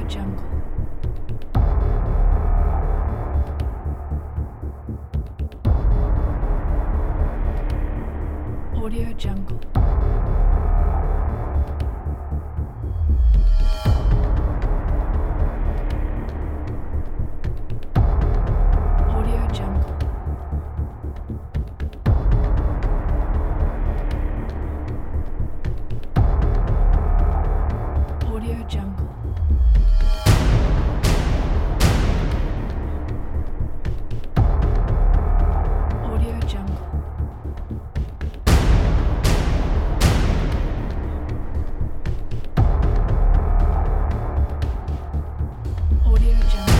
Jungle. Audio Jungle. Audio Jungle. Audio Jungle. Audio Jungle. Audio Jungle.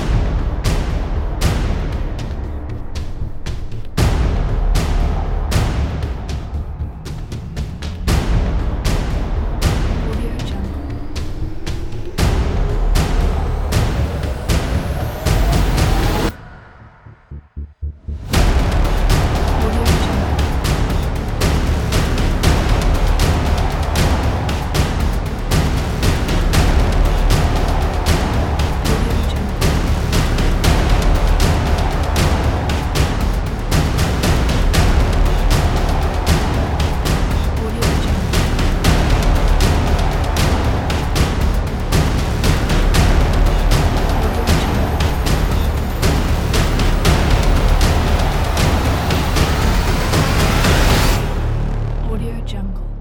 Audio Jungle. Audio Jungle. Audio Jungle. Audio Jungle. Audio Jungle.